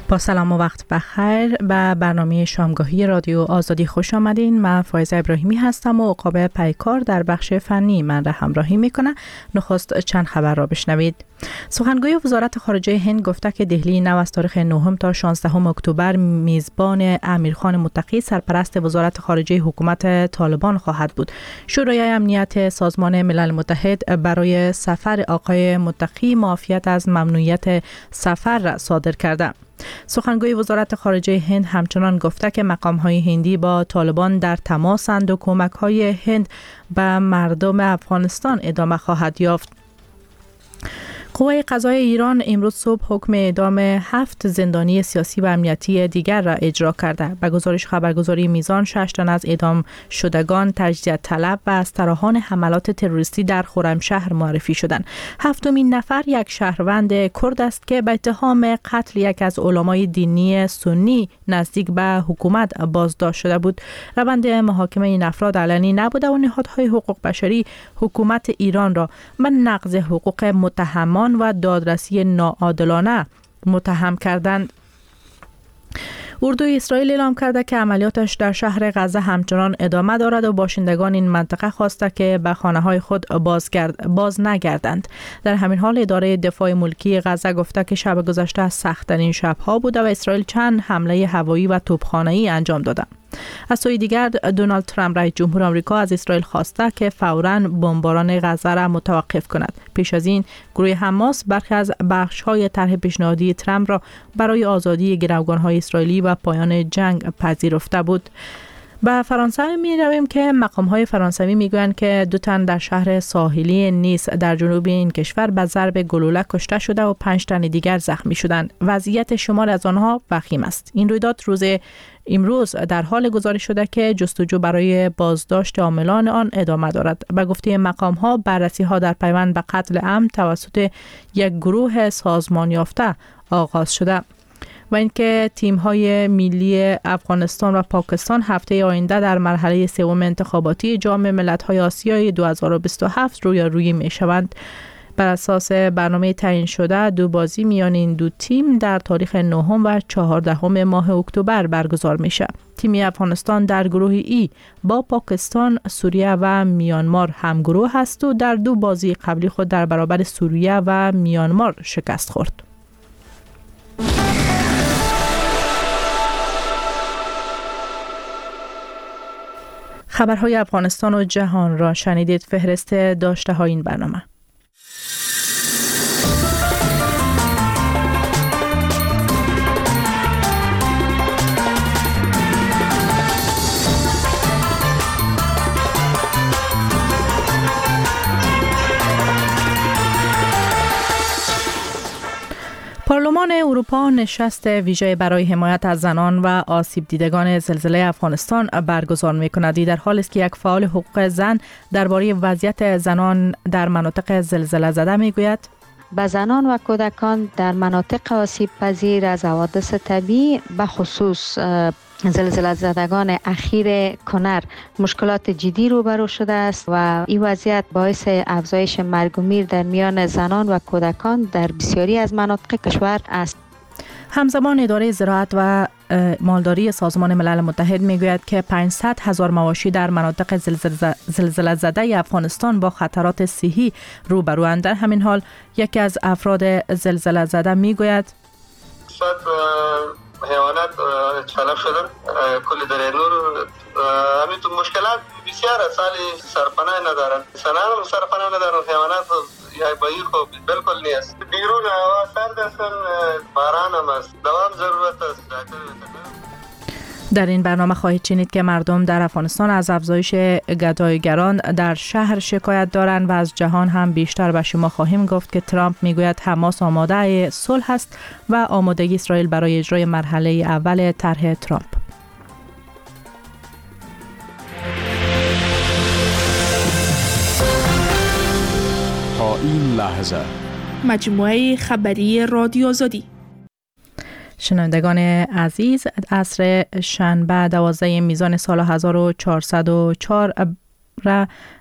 با سلام و وقت بخیر به برنامه شامگاهی رادیو آزادی خوش آمدین. من فایزه ابراهیمی هستم و عقاب پیکار در بخش فنی من را همراهی میکنه. نخست چند خبر را بشنوید. سخنگوی وزارت خارجه هند گفته که دهلی نو از تاریخ 9 تا 16 اکتبر میزبان امیرخان متقی سرپرست وزارت خارجه حکومت طالبان خواهد بود. شورای امنیت سازمان ملل متحد برای سفر آقای متقی معافیت از ممنوعیت سفر را صادر کرده. سخنگوی وزارت خارجه هند همچنان گفته که مقام‌های هندی با طالبان در تماسند و کمک‌های هند به مردم افغانستان ادامه خواهد یافت. قوای قضایی ایران امروز صبح حکم اعدام 7 زندانی سیاسی و امنیتی دیگر را اجرا کرده. به گزارش خبرگزاری میزان 6 تن از اعدام شدگان تجدید طلب و از طراحان حملات تروریستی در خرمشهر معرفی شدند. هفتمین نفر یک شهروند کرد است که به اتهام قتل یک از علمای دینی سنی نزدیک به حکومت بازداشت شده بود. روند محاکمه این افراد علنی نبوده و نهادهای حقوق بشری حکومت ایران را به نقض حقوق متهمان و دادرسی ناعادلانه متهم کردند. اردوی اسرائیل اعلام کرده که عملیاتش در شهر غزه همچنان ادامه دارد و باشندگان این منطقه خواسته که به خانه‌های خود باز نگردند. در همین حال اداره دفاع ملکی غزه گفته که شب گذشته از سخت‌ترین شب‌ها بوده و اسرائیل چند حمله هوایی و توپخانه‌ای انجام داده. از سوی دیگر دونالد ترامپ رئیس جمهور آمریکا از اسرائیل خواسته که فوراً بمباران غزه را متوقف کند. پیش از این گروه حماس برخی از بخش‌های طرح پیشنهادی ترامپ را برای آزادی گروگان‌های اسرائیلی و پایان جنگ پذیرفته بود. به فرانسه می رویم که مقام‌های فرانسوی میگویند که 2 تن در شهر ساحلی نیس در جنوب این کشور به ضرب گلوله کشته شده و 5 تن دیگر زخمی شدند. وضعیت شمار از آنها وخیم است. این رویداد روز امروز در حال گزارش شده که جستجو برای بازداشت عاملان آن ادامه دارد. به گفته مقام‌ها بررسی‌ها در پیوند به قتل عمد توسط یک گروه سازمان یافته آغاز شده و اینکه تیم‌های ملی افغانستان و پاکستان هفته آینده در مرحله سوم انتخاباتی جام ملت‌های آسیای 2027 رویارویی می‌شوند. بر اساس برنامه تعیین شده 2 بازی میان این 2 تیم در تاریخ 9 و 14 ماه اکتبر برگزار میشه. تیم افغانستان در گروه ای با پاکستان، سوریه و میانمار همگروه است و در 2 بازی قبلی خود در برابر سوریه و میانمار شکست خورد. خبرهای افغانستان و جهان را شنیدید. فهرست داشته های این برنامه. پارلمان اروپا نشست ویژه برای حمایت از زنان و آسیب دیدگان زلزله افغانستان برگزار می‌کند. در حالی است که یک فعال حقوق زن درباره وضعیت زنان در مناطق زلزله زده می‌گوید: به زنان و کودکان در مناطق آسیب پذیر از حوادث طبیعی به خصوص زلزله زدگان اخیر کنر مشکلات جدی روبرو شده است و این وضعیت باعث افزایش مرگ و میر در میان زنان و کودکان در بسیاری از مناطق کشور است. همزمان اداره زراعت و مالداری سازمان ملل متحد میگوید که 500,000 مواشی در مناطق زلزله زده افغانستان با خطرات صحی روبروند. در همین حال یکی از افراد زلزله زده میگوید: حیوانات تلف شدن کلی در نور همین تو مشکلات بسیار سالی سرپناه ندارن، سنان هم سرپناه ندارن، حیوانات یا بایی خوب بالکل نیست. بیرون هوا سرد هستن، باران هم است، دوام ضرورت است. در این برنامه خواهید شنید که مردم در افغانستان از افزایش گداییگران در شهر شکایت دارند و از جهان هم بیشتر به شما خواهیم گفت که ترامپ میگوید حماس آماده صلح است و آمادگی اسرائیل برای اجرای مرحله اول طرح ترامپ. تا این لحظه مجموعه خبری رادیو آزادی. شنوندگان عزیز، عصر شنبه 12 میزان سال 1404 را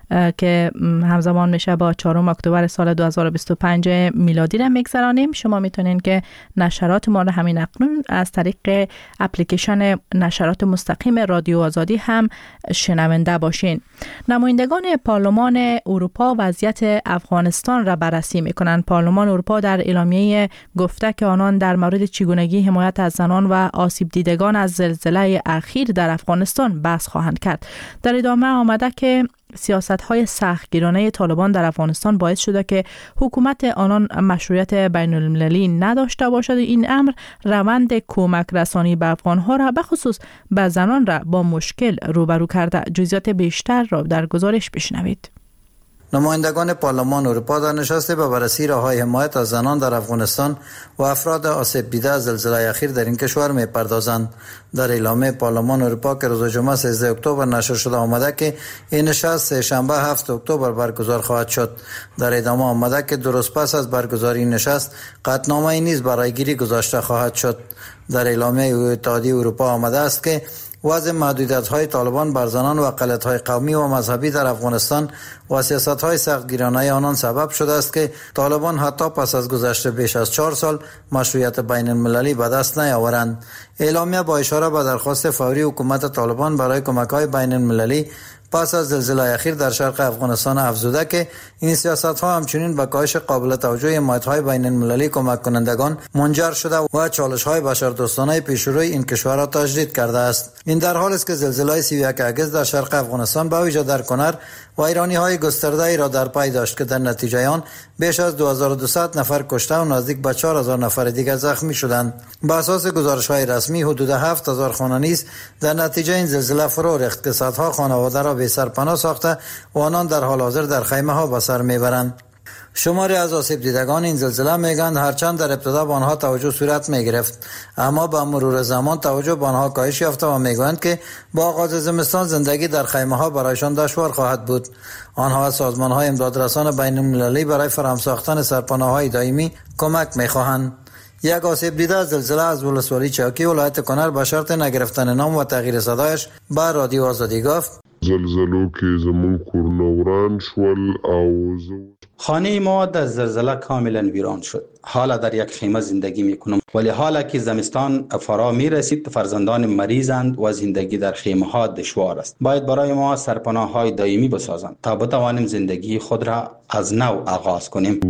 که همزمان میشه با 4 اکتبر سال 2025 میلادی را میگذرانیم. شما میتونین که نشرات ما را همین اکنون از طریق اپلیکیشن نشرات مستقیم رادیو آزادی هم شنونده باشین. نمایندگان پارلمان اروپا وضعیت افغانستان را بررسی میکنند. پارلمان اروپا در اعلامیه گفته که آنان در مورد چگونگی حمایت از زنان و آسیب دیدگان از زلزله اخیر در افغانستان بحث خواهند کرد. در ادامه آمده که سیاست‌های سختگیرانه طالبان در افغانستان باعث شده که حکومت آنان مشروعیت بین المللی نداشته باشد. این امر روند کمک رسانی به افغان‌ها را به خصوص به زنان را با مشکل روبرو کرده. جزئیات بیشتر را در گزارش بشنوید. نمایندگان پارلمان اروپا در نشست به بررسی راه‌های حمایت از زنان در افغانستان و افراد آسیب دیده از زلزله اخیر در این کشور می‌پردازند. در اعلامیه پارلمان اروپا که روز جمعه 13 اکتبر نشر شده آمده که این نشست شنبه 7 اکتبر برگزار خواهد شد. در ادامه آمده که درست پس از برگزاری این نشست قطعنامه‌ای نیز برای گیری گذاشته خواهد شد. در اعلامیه اتحادیه اروپا آمده است که وضع محدودیت‌های طالبان بر زنان و اقلیت‌های قومی و مذهبی در افغانستان و سیاست‌های سختگیرانه آنان سبب شده است که طالبان حتی پس از گذشت بیش از 4 سال مشروعیت بین المللی به دست نیاورند. اعلامیه با اشاره به درخواست فوری حکومت طالبان برای کمک‌های بین المللی پس از زلزله اخیر در شرق افغانستان افزوده که این سیاست‌ها همچنین به کاهش قابل توجه حمایت‌های بین المللی کمک کنندگان منجر شده و چالش‌های بشردوستانه پیشروی این کشور را تجدید کرده است. این در حالی است که زلزله 31 اگست در شرق افغانستان به ویژه در کنر و ایرانی‌های گسترده‌ای را در پی داشت که در نتیجه آن بیش از 2200 نفر کشته و نزدیک به 4000 نفر دیگر زخمی شدند. به اساس گزارش‌های رسمی حدود 7000 خانه نیز در نتیجه این زلزله فرو ریخت که صدها خانواده را به سرپناه ساخته و آنان در حال حاضر در خیمه‌ها به سر میبرند. شماری از آسیب دیدگان این زلزله میگند هرچند در ابتدا به آنها توجه صورت میگرفت اما با مرور زمان توجه به آنها کاهش یافته و میگویند که با آغاز زمستان زندگی در خیمه‌ها برایشان دشوار خواهد بود. آنها از سازمان‌های امدادرسان بین المللی برای فراهم ساختن سرپناه‌های دائمی کمک می‌خواهند. یک آسیب دیده از زلزله از ولسوالی چاکی ولایت کنر به شرط نگرفتن نام و تغییر صدایش به رادیو آزادی گفت: زلزلو کې زمون کورونه وران شول او خانه ما در زلزله کاملا ویران شد. حالا در یک خیمه زندگی میکنم ولی حالا که زمستان فرا میرسید فرزندان مریضند و زندگی در خیمه ها دشوار است. باید برای ما سرپناه های دائمی بسازند تا بتوانیم زندگی خود را از نو آغاز کنیم.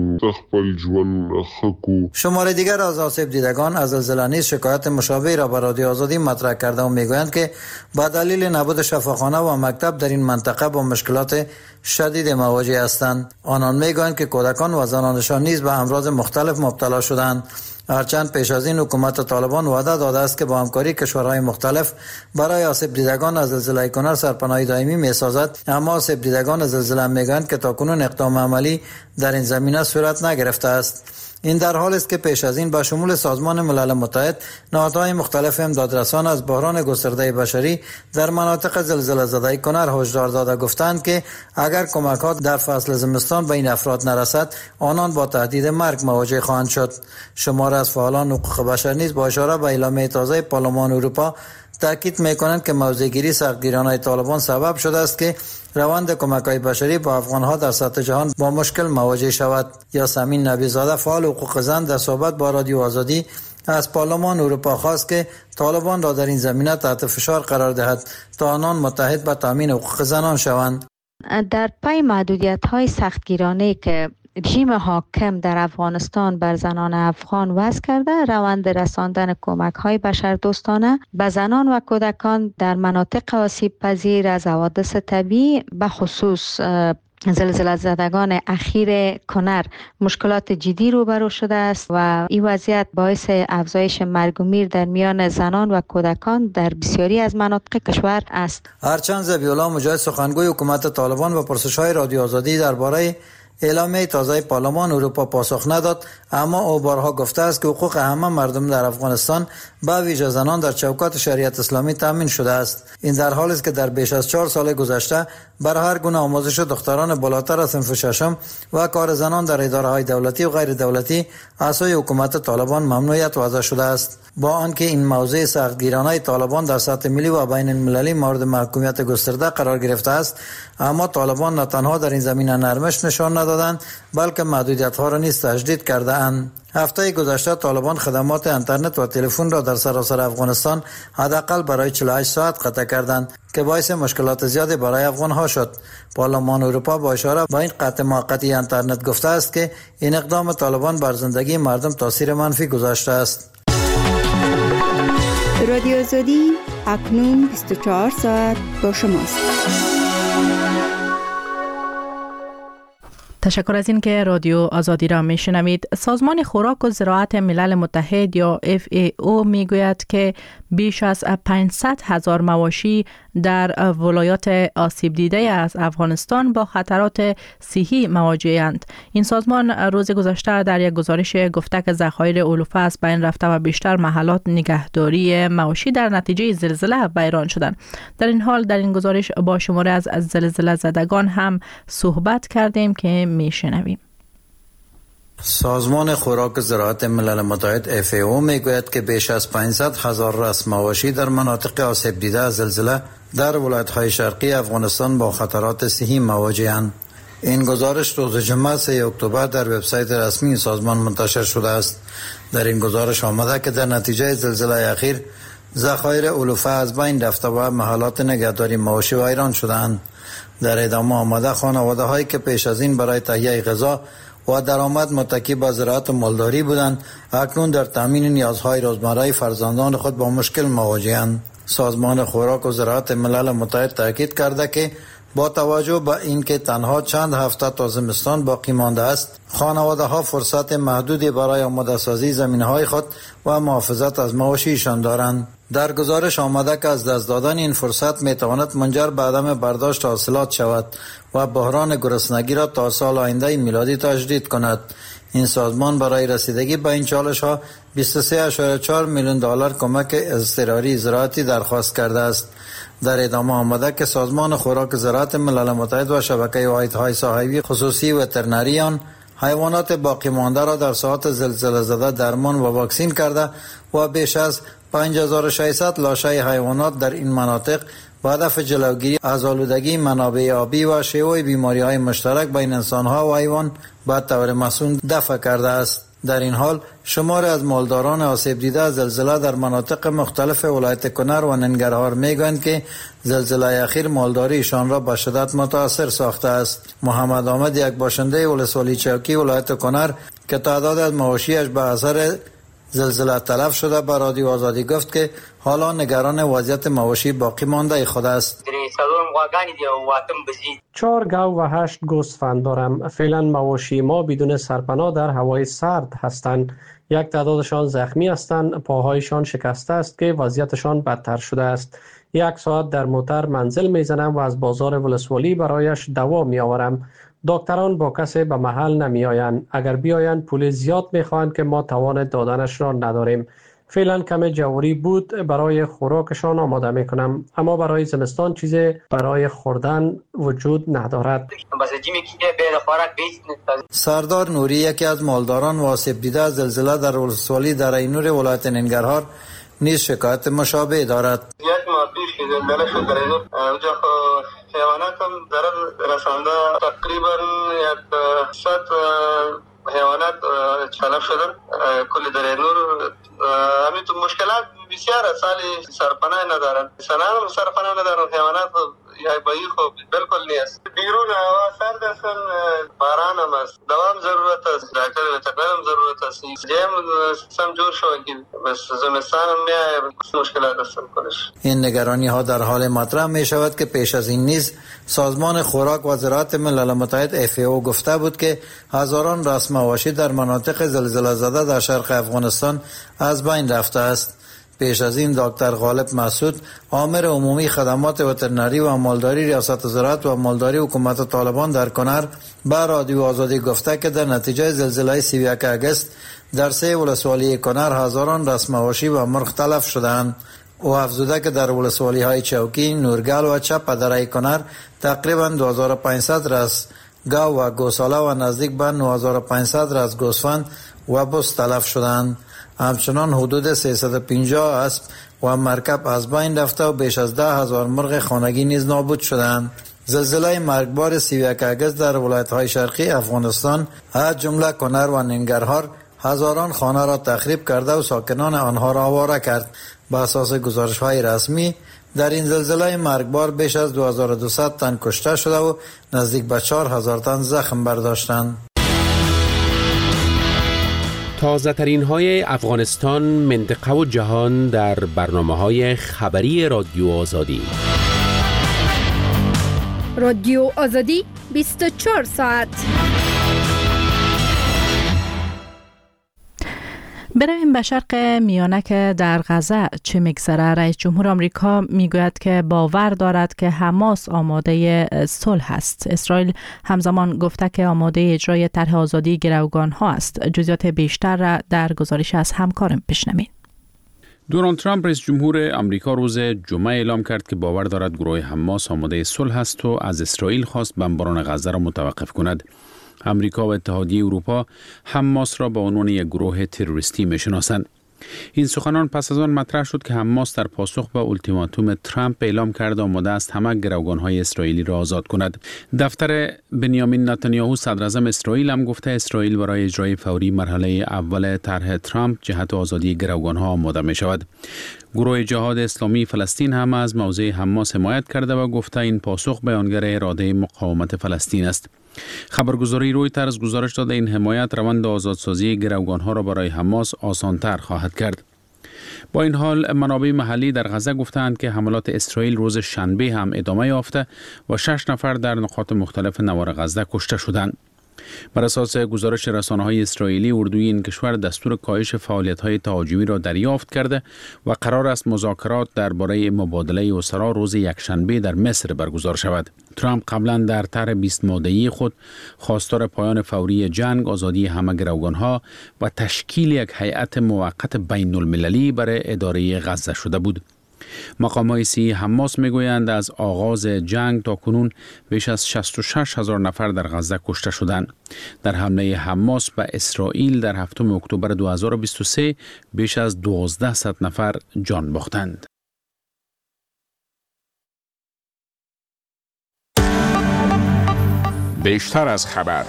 شمار دیگر از آسیب دیدگان از زلزله نیز شکایت مشابه را به رادیو آزادی مطرح کرده و میگویند که با دلیل نبود شفاخانه و مکتب در این منطقه با مشکلات شدید مواجه هستند. آنان میگویند که کودکان و زنانشان نیز به امراض مختلف مبتلا شدند. هرچند پیش از این حکومت طالبان وعده داده است که با همکاری کشورهای مختلف برای آسیب دیدگان از زلزله کنر سرپناهی دائمی می‌سازد، اما آسیب دیدگان از زلزله میگویند که تاکنون اقدام عملی در این زمینه صورت نگرفته است. این در حالی است که پیش از این با شمول سازمان ملل متحد نهادهای مختلف امدادرسان از بحران گسترده بشری در مناطق زلزله زده کنر هشدار داده گفتند که اگر کمک‌ها در فصل زمستان به این افراد نرسد آنان با تهدید مرگ مواجه خواهند شد. شمار از فعالان حقوق بشر نیز با اشاره به اعلامیه تازه پارلمان اروپا تاکید می‌کنند که موضع‌گیری سختگیرانه طالبان سبب شده است که روند کمک‌های بشری با افغان‌ها در سطح جهان با مشکل مواجه شود. یاسمین نبی‌زاده فعال حقوق زن در صحبت با رادیو آزادی از پارلمان اروپا خواست که طالبان را در این زمینه تحت فشار قرار دهد تا آنان متحد به تامین حقوق زنان شوند. در پی محدودیت‌های سختگیرانه که رژیم حاکم در افغانستان بر زنان افغان وضع کرده، روند رساندن کمک‌های بشردوستانه به زنان و کودکان در مناطق آسیب پذیر از حوادث طبیعی به خصوص زلزله زدگان اخیر کنر مشکلات جدی روبرو شده است و این وضعیت باعث افزایش مرگ و میر در میان زنان و کودکان در بسیاری از مناطق کشور است. هرچند ذبیح الله مجاهد سخنگوی حکومت طالبان و پرسش‌های رادیو آزادی درباره اعلامیه تازه پارلمان اروپا پاسخ نداد، اما او بارها گفته است که حقوق همه مردم در افغانستان به ویژه زنان در چوکات شریعت اسلامی تامین شده است. این در حالی است که در بیش از 4 سال گذشته بر هر گونه آموزش دختران بالاتر از صنف ششم و کار زنان در اداره‌های دولتی و غیر دولتی از سوی حکومت طالبان ممنوعیت وضع شده است. با آنکه این موضوع سختگیرانه طالبان در سطح ملی و بین المللی مورد محکومیت گسترده قرار گرفته است، اما طالبان نه تنها در این زمینه نرمش نشان ندادند بلکه محدودیت‌ها را نیز تجدید کرده اند. هفته گذشته طالبان خدمات اینترنت و تلفن را در سراسر افغانستان حداقل برای 48 ساعت قطع کردند که باعث مشکلات زیادی برای افغان‌ها شد. پارلمان اروپا با اشاره به این قطع موقتی اینترنت گفته است که این اقدام طالبان بر زندگی مردم تاثیر منفی گذاشته است. رادیو آزادی اکنون 24 ساعت با شماست. تشکر از این که رادیو آزادی را میشنوید. سازمان خوراک و زراعت ملل متحد یا FAO میگوید که بیش از 500,000 مواشی در ولایات آسیب دیده از افغانستان با خطرات صحی مواجه‌اند. این سازمان روز گذشته در یک گزارش گفته که ذخایر علوفه از بین رفته و بیشتر محلات نگهداری مواشی در نتیجه زلزله ویران شدند. در این حال در این گزارش با شماره از زلزله زدگان هم صحبت کردیم که میشنویم. سازمان خوراک و زراعت ملل متحد FAO میگوید که بیش از 500,000 راس مواشی در مناطق آسیب دیده از زلزله در ولایت‌های شرقی افغانستان با خطرات صحی مواجه‌اند. این گزارش روز جمعه 3 اکتبر در وبسایت رسمی سازمان منتشر شده است. در این گزارش آمده که در نتیجه زلزله اخیر ذخایر علوفه از بین رفته و محلات نگهداری مواشی ویران شدند. در ادامه آمده خانواده‌هایی که پیش از این برای تهیه غذا و درآمد متکی به زراعت و مالداری بودند، اکنون در تامین نیازهای روزمره فرزندان خود با مشکل مواجه‌اند. سازمان خوراک و زراعت ملل متحد تاکید کرده که با توجه به اینکه تنها چند هفته تا زمستان باقی مانده است، خانواده‌ها فرصت محدودی برای آماده سازی زمین‌های خود و محافظت از مواشیشان دارند. در گزارش آمده که از دست دادن این فرصت میتواند منجر به عدم برداشت حاصلات شود و بحران گرسنگی را تا سال آینده میلادی تجدید کند. این سازمان برای رسیدگی به این چالش‌ها 23.4 میلیون دلار کمک اضطراری زراعتی درخواست کرده است. در ادامه آمده که سازمان خوراک زراعت ملل متحد و شبکه واحدهای ساحوی خصوصی وترنریان حیوانات باقی مانده را در ساعات زلزله زده درمان و واکسین کرده و بیش از 5600 لاشه حیوانات در این مناطق با هدف جلوگیری از آلودگی منابع آبی و شیوع بیماری‌های مشترک بین انسان‌ها و حیوان به طور مسئول دفع کرده است. در این حال شمار از مالداران آسیب دیده از زلزله در مناطق مختلف ولایت کنر و ننگرهار میگویند که زلزله اخیر مالداریشان را به شدت متاثر ساخته است. محمد آمد، یک باشنده ولسوالی چوکی ولایت کنر که تعداد از مواشیش به اثر زلزله تلف شده، به رادیو آزادی گفت که حالا نگران وضعیت مواشی باقی مانده خود است. 4 گاو و 8 گوسفند دارم. فعلا مواشی ما بدون سرپناه در هوای سرد هستند. یک تعدادشان زخمی هستند، پاهایشان شکسته است که وضعیتشان بدتر شده است. 1 ساعت در موتر منزل میزنم و از بازار ولسوالی برایش دوا می آورم. دکتران با کسی به محل نمی آیند. اگر بیایند پول زیاد می خواهند که ما توان دادنش را نداریم. فعلا کم جواری بود برای خوراکشان آماده می کنم، اما برای زمستان چیزی برای خوردن وجود ندارد. سردار نوری، یکی از مالداران و آسیب دیده از زلزله در ولسوالی در اینور ولایت ننگرهار، نیز شکایت مشابه دارد. یک ماه پیش که زلزله شد در اینور، اونجا حیوانات هم ضرر رسانده. تقریبا 100 حیوانات تلف شدن. کل در اینور همین تو مشکلات بسیار سالی سرپناه ندارن. انسانان هم سرپناه ندارن، حیوانات یا بایی خوب بالکل نیست. بیرون هوا سرد است، باران هم است، دوام ضرورت است، دکتر وترنر هم ضرورت است. جیم سم جور شو که بس زمستان هم میای مشکلات است کنش. این نگرانی ها در حال مطرح می شود که پیش از این نیز سازمان خوراک و زراعت ملل متحد FAO گفته بود که هزاران راس مواشی در مناطق زلزله زده در شرق افغانستان از بین رفته است. پیش از این دکتر غالب مسعود آمر عمومی خدمات وترنری و مالداری ریاست زراعت و مالداری حکومت طالبان در کنر به رادیو آزادی گفته که در نتیجه زلزله 31 اگست در 3 ولسوالی کنر هزاران رأس مواشی و مرغ تلف شدند. او افزوده که در ولسوالی های چوکی، نورگل و چپ دره کنر تقریبا 2500 رأس گاو و گوساله و نزدیک به 9500 رأس گوسفند و بز تلف شدند. همچنان حدود 350 اسب و مرکب از بین رفته و بیش از 10,000 مرغ خانگی نیز نابود شدند. زلزله مرگبار 31 اگست در ولایت‌های شرقی افغانستان از جمله کنر و ننگرهار هزاران خانه را تخریب کرده و ساکنان آنها را آواره کرد. به اساس گزارش‌های رسمی در این زلزله مرگبار بیش از 2200 تن کشته شده و نزدیک به 4000 تن زخم برداشتند. تازه ترین های افغانستان، منطقه و جهان در برنامه‌های خبری رادیو آزادی. رادیو آزادی 24 ساعت. برویم به شرق میانه که در غزه چه میگذره. رئیس جمهور آمریکا میگوید که باور دارد که حماس آماده صلح است. اسرائیل همزمان گفته که آماده اجرای طرح آزادی گروگان ها است. جزئیات بیشتر را در گزارش از همکارم بشنوید. دونالد ترامپ رئیس جمهور آمریکا روز جمعه اعلام کرد که باور دارد گروه حماس آماده صلح است و از اسرائیل خواست بمباران غزه را متوقف کند. امریکا و اتحادیه اروپا حماس را به عنوان یک گروه تروریستی می‌شناسند. این سخنان پس از آن مطرح شد که حماس در پاسخ به التیماتوم ترامپ اعلام کرد آماده است همه گروگان‌های اسرائیلی را آزاد کند. دفتر بنیامین نتانیاهو صدر اعظم اسرائیل هم گفته اسرائیل برای اجرای فوری مرحله اول طرح ترامپ جهت آزادی گروگان‌ها آماده می‌شود. گروه جهاد اسلامی فلسطین هم از موضع حماس حمایت کرده و گفته این پاسخ بیانگر اراده مقاومت فلسطین است. خبرگزاری رویترز گزارش داده این حمایت روند آزادسازی گروگان‌ها را برای حماس آسان‌تر خواهد کرد. با این حال منابع محلی در غزه گفتند که حملات اسرائیل روز شنبه هم ادامه یافته و 6 نفر در نقاط مختلف نوار غزه کشته شدند. بر اساس گزارش رسانه‌های اسرائیلی، اردوی این کشور دستور کاهش فعالیت‌های تهاجمی را دریافت کرده و قرار است مذاکرات درباره مبادله اسرا روز یکشنبه در مصر برگزار شود. ترامپ قبلا در طرح 20 ماده‌ای خود خواستار پایان فوری جنگ، آزادی همه گروگان‌ها و تشکیل یک هیئت موقت بین‌المللی برای اداره غزه شده بود. مقام‌های صحی حماس میگویند از آغاز جنگ تا کنون بیش از 66,000 نفر در غزه کشته شدند. در حمله حماس به اسرائیل در 7 اکتبر 2023 بیش از 1200 نفر جان باختند. بیشتر از خبر.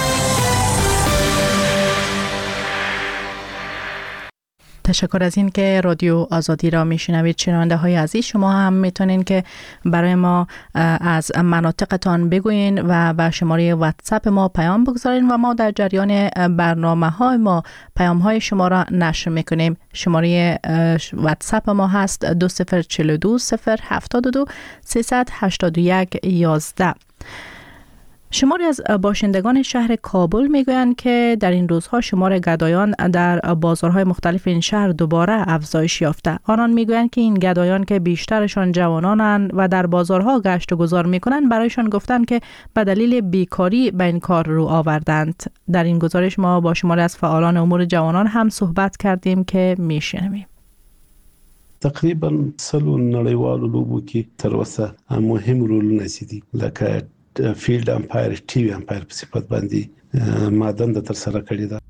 تشکر از این که رادیو آزادی را میشنوید. شنونده های عزیز، شما هم میتونین که برای ما از مناطقتان بگوین و به شماره واتساپ ما پیام بگذارین و ما در جریان برنامه های ما پیام های شما را نشر میکنیم. شماره واتساپ ما هست 2042 072 381 11. شماری از باشندگان شهر کابل میگویند که در این روزها شمار گدایان در بازارهای مختلف این شهر دوباره افزایش یافته. آنان میگویند که این گدایان که بیشترشان جوانانند و در بازارها گشت و گذار میکنند، برایشان گفتند که به دلیل بیکاری به این کار رو آوردند. در این گزارش ما با شماری از فعالان امور جوانان هم صحبت کردیم که میشنویم. تقریبا سلو نړیوالو لوبو کې تر اوسه مهم رولونه دي لکه فیلد امپایر، ټي وي امپایر په صفت باندې ما دنده تر سره کړې ده.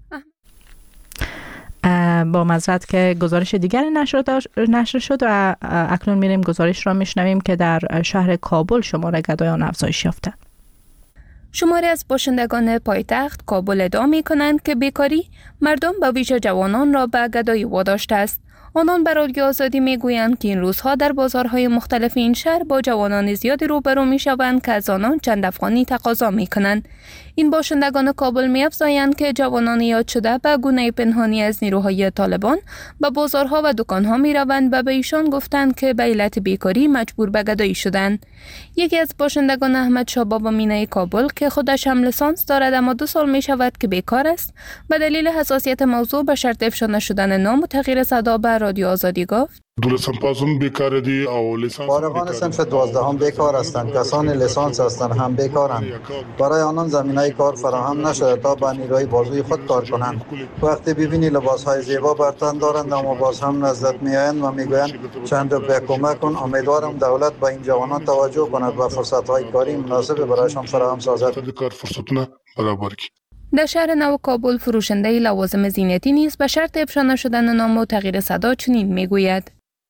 با معذرت که گزارش دیگری نشر شد و اکنون میریم گزارش را میشنویم که در شهر کابل شمار گدایان افزایش یافته. شماری از باشندگان پایتخت کابل ادعا می‌کنند که بیکاری مردم به ویژه جوانان را به گدایی واداشته است. آنان بر رادیو آزادی میگویند که این روزها در بازارهای مختلف این شهر با جوانان زیادی روبرو میشوند که از آنان چند افغانی تقاضا میکنند. این باشندگان کابل می‌افزایند که جوانان یاد شده به گونه پنهانی از نیروهای طالبان به بازارها و دکانها میروند و به ایشان گفتند که به علت بیکاری مجبور به گدایی شدند. یکی از باشندگان احمد شاه بابا مینه کابل که خودش هم لیسانس دارد اما 2 سال میشود که بیکار است، به دلیل حساسیت موضوع به شرط افشا نشدن نام و تغییر صدا به رادیو آزادی گفت فارغان صنف 12 هم بیکار هستند. کسان لیسانس هستند هم بیکارند. برای آنان زمینه کار فراهم نشده تا با نیروی بازوی خود کار کنند. وقتی ببینی لباس های زیبا بر تن دارند اما باز هم نزدت میآیند و میگویند چند روپیه کمک کن. امیدوارم دولت به این جوانان توجه کند و فرصت های کاری مناسب برایشان فراهم سازد. در شهر نو کابل فروشنده لوازم زینتی نیز به شرط افشا نشدن نام و تغییر صدا چنین میگوید: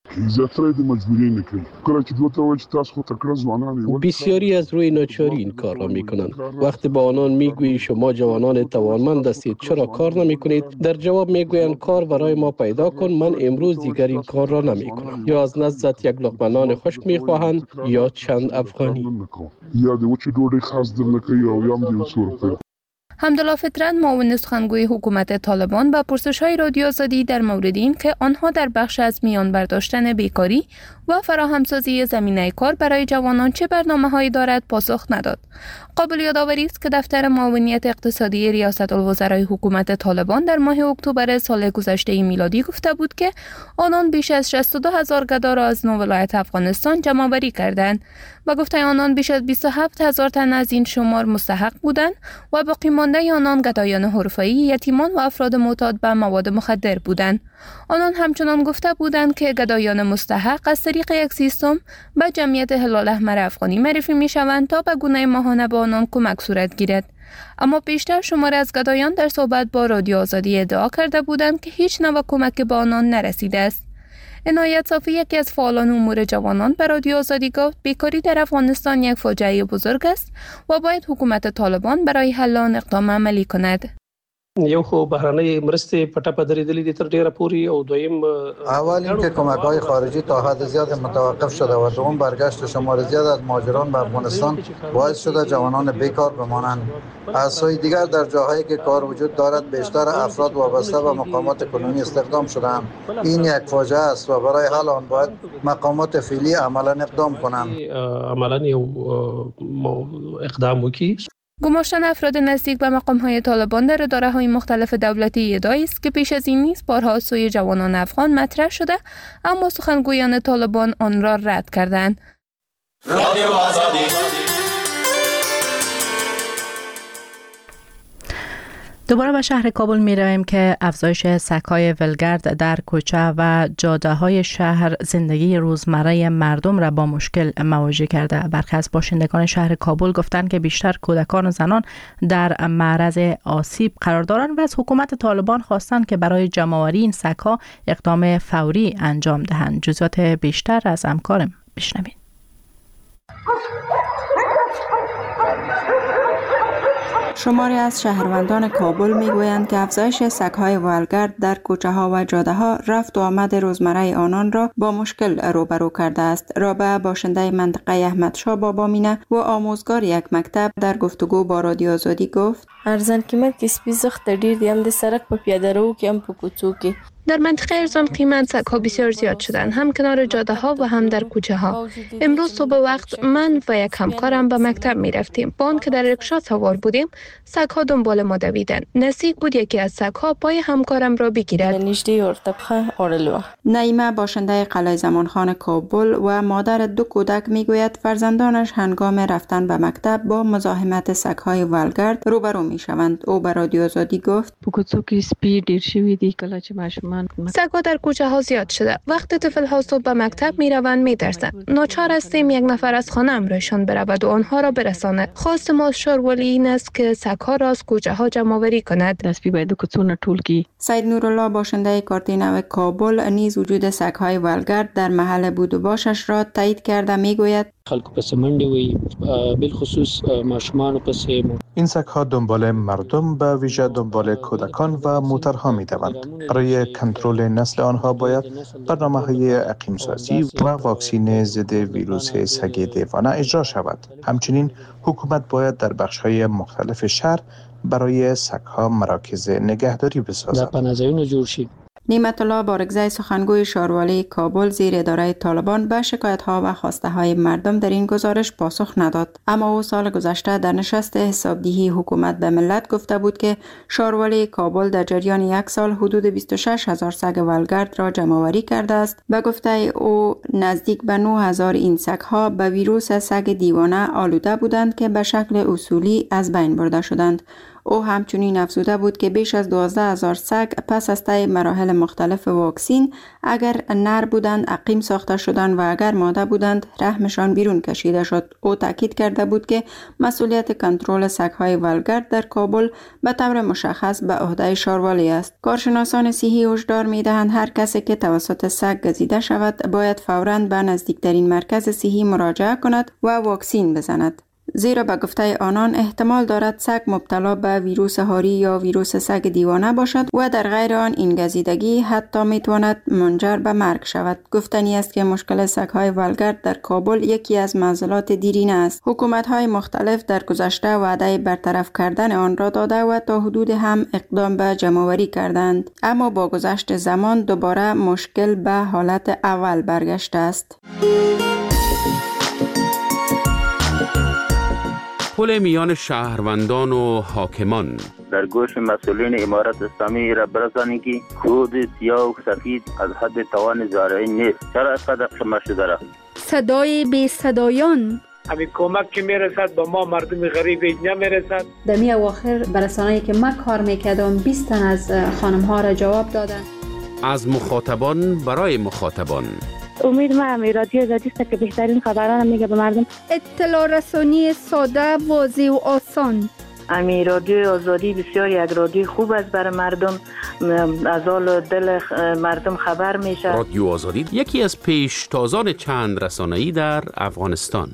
بسیاری از روی ناچاری این کار را می کنند. وقتی با آنان میگویی شما جوانان توانمند هستید چرا کار نمی کنید، در جواب میگویند کار برای ما پیدا کن، من امروز دیگر این کار را نمی کنم. یا از نزدت یک لقمه نان خشک می خواهند یا چند افغانی. حمدالله فطرت معاون سخنگوی حکومت طالبان به پرسش‌های رادیو آزادی در مورد این که آنها در بخش از میان برداشتن بیکاری و فراهمسازی زمینه کار برای جوانان چه برنامه‌هایی دارد پاسخ نداد. قابل یادآوری است که دفتر معاونیت اقتصادی ریاست الوزرای حکومت طالبان در ماه اکتبر سال گذشته میلادی گفته بود که آنان بیش از 62,000 گدا را از 9 ولایت افغانستان جمع‌آوری کردند و گفته آنان بیش از 27,000 تن از این شمار مستحق بودند و باقی مانده آنان گدایان حرفه‌ای، یتیمان و افراد معتاد به مواد مخدر بودند. آنان همچنان گفته بودند که گدایان مستحق از طریق یک سیستم به جمعیت هلال احمر افغانی معرفی می‌شوند تا به گونه ماهانه به آنان کمک صورت گیرد. اما بیشتر شمار از گدایان در صحبت با رادیو آزادی ادعا کرده بودند که هیچ نوع کمک به آنان نرسیده است. عنایت صافی، یکی از فعالان امور جوانان، به رادیو آزادی گفت بیکاری در افغانستان یک فاجعه بزرگ است و باید حکومت طالبان برای حل آن اقدام عملی کند. یو خو بهرانه مرستې په ټپه درېدلې دي تر ډیره پورې او دویم اول اینکه کمک‌های خارجی تا حد زیاد متوقف شده و دوم برگشت شمار زیاد از مهاجران به افغانستان باعث شده جوانان بیکار بمانند. از سوی دیگر در جاهایی که کار وجود دارد بیشتر افراد وابسته به مقامات کنونی استخدام شده‌اند. این یک فاجعه است و برای حل آن باید مقامات فعلی عملاً اقدام کنند. عملاً اقدام وکړي. گماشتن افراد نزدیک به مقام‌های طالبان در اداره‌های مختلف دولتی ادعایی است که پیش از این نیز بارها سوی جوانان افغان مطرح شده، اما سخنگویان طالبان آن را رد کردند. رادیو آزادی. دوباره به شهر کابل می رویم که افزایش سگ‌های ولگرد در کوچه و جاده‌های شهر زندگی روزمره مردم را با مشکل مواجه کرده. برخی از باشندگان شهر کابل گفتند که بیشتر کودکان و زنان در معرض آسیب قرار دارند و از حکومت طالبان خواستند که برای جمع‌آوری این سگ‌ها اقدام فوری انجام دهند. جزئیات بیشتر از همکارم بشنوید. شماری از شهروندان کابل میگویند که افزایش سگ‌های ولگرد در کوچه‌ها و جاده‌ها رفت و آمد روزمره آنان را با مشکل روبرو کرده است. رابعه، باشنده منطقه احمدشاه بابامینه و آموزگار یک مکتب، در گفتگو با رادیو آزادی گفت: ارزان قیمت کې سپي زخت ډیر دي، هم د سړک په پیاده رو کې هم په کوڅو کې. در منطقه ارزان قیمت سگ‌ها بسیار زیاد شدن، هم کنار جاده ها و هم در کوچه ها. امروز صبح وقت من و یک همکارم به مکتب می رفتیم. با آن که در رکشا سوار بودیم، سگ‌ها دنبال ما دویدن. نزدیک بود یکی از سگ‌ها پای همکارم را بگیرد. نعیمه، باشنده قلعه زمانخان کابل و مادر 2 کودک میگوید فرزندانش هنگام رفتن به مکتب با مزاحمت سگ‌های ولگرد روبرو میشوند. او به رادیو آزادی گفت: سگ‌ها در کوچه ها زیاد شده. وقتی طفل ها صبح به مکتب می روند می ترسند. ناچار هستیم یک نفر از خانه امرایشان برود و آنها را برساند. خواست ما شورولی این است که سگ‌ها را از کوچه ها جمع آوری کند. سید نورالله، باشنده کارتینو کابل، نیز وجود سگ‌های ولگرد در محل بود و باشش را تایید کرده میگوید: خلکو پس منډه وي، بالخصوص ماشومان پس. این سگ‌ها دنبال مردم، به ویژه دنبال کودکان و موترها می‌دوند. برای کنترل نسل آنها باید برنامه‌های اقیم‌سازی و واکسین ضد ویروس سگ دیوانه اجرا شود. همچنین حکومت باید در بخش‌های مختلف شهر برای سگ‌ها مراکز نگهداری بسازد. دا پناهجویونه جوړ شي. نعمت الله بارگزای سخنگوی شاروالی کابل زیر اداره طالبان به شکایت‌ها و خواسته‌های مردم در این گزارش پاسخ نداد. اما او سال گذشته در نشست حسابدهی حکومت به ملت گفته بود که شاروالی کابل در جریان یک سال حدود 26,000 سگ ولگرد را جمع‌آوری کرده است. به گفته او نزدیک به 9,000 این سگ‌ها به ویروس سگ دیوانه آلوده بودند که به شکل اصولی از بین برده شدند. او همچنین افزوده بود که بیش از 12,000 سگ پس از طی مراحل مختلف واکسین اگر نر بودند عقیم ساخته شدند و اگر ماده بودند رحمشان بیرون کشیده شد. او تاکید کرده بود که مسئولیت کنترل سگ‌های ولگرد در کابل به طور مشخص به عهده شاروالی است. کارشناسان صحی هشدار می‌دهند هر کسی که توسط سگ گزیده شود باید فوراً به نزدیکترین مرکز صحی مراجعه کند و واکسین بزند. زیرا به گفته آنان احتمال دارد سگ مبتلا به ویروس هاری یا ویروس سگ دیوانه باشد و در غیر آن این گزیدگی حتی میتواند منجر به مرگ شود. گفتنی است که مشکل سگ‌های ولگرد در کابل یکی از معضلات دیرینه است. حکومت‌های مختلف در گذشته وعده برطرف کردن آن را داده و تا حدود هم اقدام به جمع‌آوری کردند، اما با گذشت زمان دوباره مشکل به حالت اول برگشته است. پل میان شهروندان و حاکمان در گوش مسئولین امارت اسلامی را برسانید که خود سیاه و سفید از حد توان زارعی نیست. چرا اینقدر خمه شده را؟ صدای بی صدایان همین کمک که میرسد به ما مردم غریب نمیرسد. در می اواخر برسانه‌ای که من کار میکردم 20 تن از خانم ها را جواب دادن. از مخاطبان برای مخاطبان. امید ما همی رادیو آزادی است که بهترین خبران میگه به مردم. اطلاع رسانی ساده، واضح و آسان. امی رادیو آزادی بسیار یک رادیو خوب است برای مردم، از حال دل مردم خبر میشه. رادیو آزادی یکی از پیشتازان چند رسانه‌ای در افغانستان.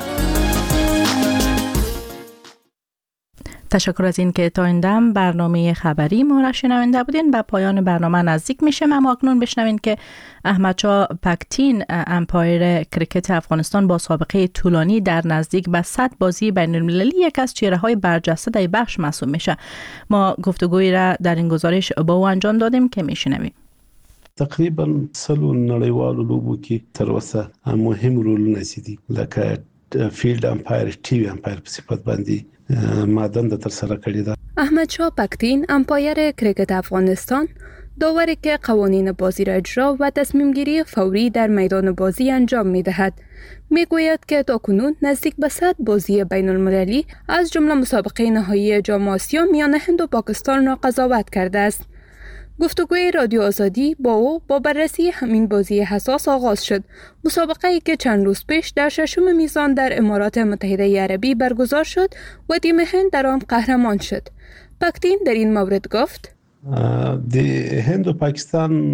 تشکر از این که تا این دم برنامه خبری ما را شنونده بودین. به پایان برنامه نزدیک میشیم، اما اکنون بشنوین که احمدشاه پکتین امپایر کرکت افغانستان با سابقه طولانی در نزدیک به 100 بازی بین المللی یک از چهره‌های برجسته در بخش محسوب میشه. ما گفتگویی را در این گزارش با او انجام دادیم که میشنویم. تقریبا سلو نړیوالو لوبو کې تر اوسه مهم رول نسیدي لکه فیلډ امپایر ټي وی امپایر په صفت باندې مادن د تر سره کړی ده. احمدشاه پکتین امپایر کرکت افغانستان داوری که قوانین بازی را اجرا و تصمیم گیری فوری در میدان بازی انجام می دهد. می گوید که تاکنون نزدیک به 100 بازی بین المللی از جمله مسابقه نهایی جام آسیا میان هند و پاکستان را قضاوت کرده است. گفتگوی رادیو آزادی با او با بررسی همین بازی حساس آغاز شد. مسابقه‌ای که چند روز پیش در 6م میزان در امارات متحده عربی برگزار شد و تیم هند در آن قهرمان شد. پکتین در این مورد گفت: هند و پاکستان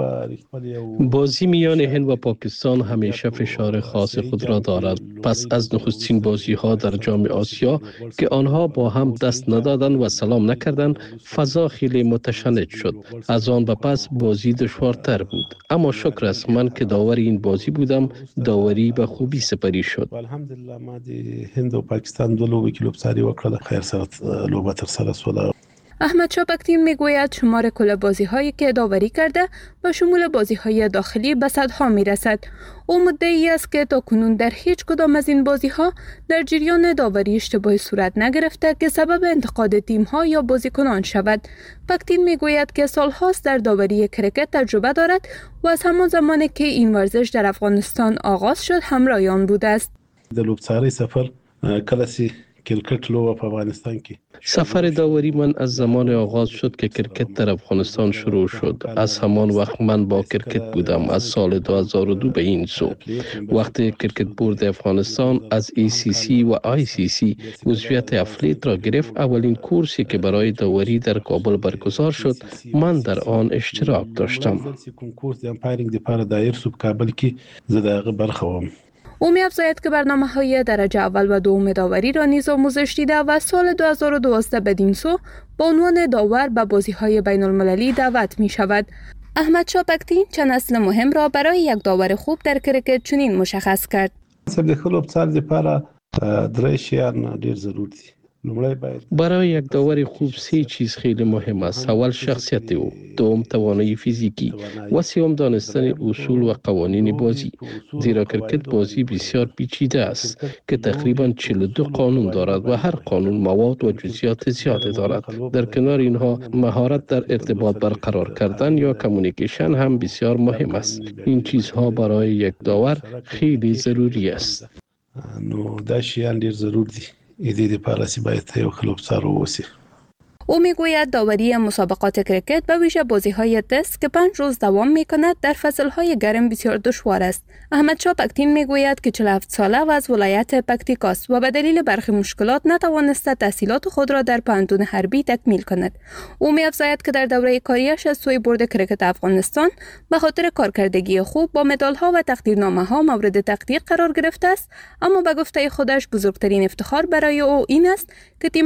بازی میان هند و پاکستان همیشه فشار خاص خود را دارد. پس از نخستین بازی ها در جام آسیا که آنها با هم دست ندادند و سلام نکردند، فضا خیلی متشنج شد. از آن به پس بازی دشوارتر بود، اما شکر است من که داور این بازی بودم. داوری به خوبی سپری شد. الحمدلله ما د هند و پاکستان دو لوبې کې لوبساری وکړه، خیر سره لوبه تر سره شوه. احمدشاه پکتین میگوید شمار کل بازی‌هایی که داوری کرده و شمول بازی‌های داخلی به صدها میرسد. او مدعی است که تاکنون در هیچ کدام از این بازی‌ها در جریان داوری اشتباهی صورت نگرفته که سبب انتقاد تیم‌ها یا بازیکنان شود. پکتین میگوید که سال‌هاست در داوری کرکت تجربه دارد و از همان زمانی که این ورزش در افغانستان آغاز شد همراه آن بوده است. د لوبساری سفر کلاسی کرکت لوبه په افغانستان کې سفر داوری من از زمان آغاز شد که کرکت در افغانستان شروع شد. از همان وقت من با کرکت بودم، از سال 2002 به این سو. وقتی کرکت بورد افغانستان از ECC و ICC عضویت افلیت را گرفت، اولین کورسی که برای داوری در کابل برگزار شد من در آن اشتراک داشتم. او می‌افزاید که برنامه‌های درجه اول و دوم داوری را نیز آموزش دیده و سال 2012 بدین سو با عنوان داور به بازی‌های بین‌المللی دعوت می‌شود. احمدشاه پکتین چند اصل مهم را برای یک داور خوب در کرکت چنین مشخص کرد. د خپل لوبسار لپاره درې شیان ډیر ضروري دي. برای یک داور خوب 3 چیز خیلی مهم است. اول شخصیت او، دوم توانایی فیزیکی و سوم دانستن اصول و قوانین بازی. زیرا کرکت بازی بسیار پیچیده است که تقریبا 42 قانون دارد و هر قانون مواد و جزئیات زیاده دارد. در کنار اینها مهارت در ارتباط برقرار کردن یا کمیونیکیشن هم بسیار مهم است. این چیزها برای یک داور خیلی ضروری است. نو دا شیان ډیر ضرور دي. ایدی پالاسی باید یو کلوب سارو وسی. او میگوید داوری مسابقات کرکت به ویژه بازی‌های تست که 5 روز دوام می‌کند در فصل‌های گرم بسیار دشوار است. احمدشاه پکتین میگوید که 47 ساله و از ولایت پکتیک است و به دلیل برخی مشکلات نتوانسته تحصیلات خود را در پوهنتون حربی تکمیل کند. او می‌افزاید که در دوره کاریش از سوی بورد کرکت افغانستان به خاطر کارکردگی خوب با مدال‌ها و تقدیرنامه‌ها مورد تقدیر قرار گرفته است، اما به گفته خودش بزرگترین افتخار برای او این است که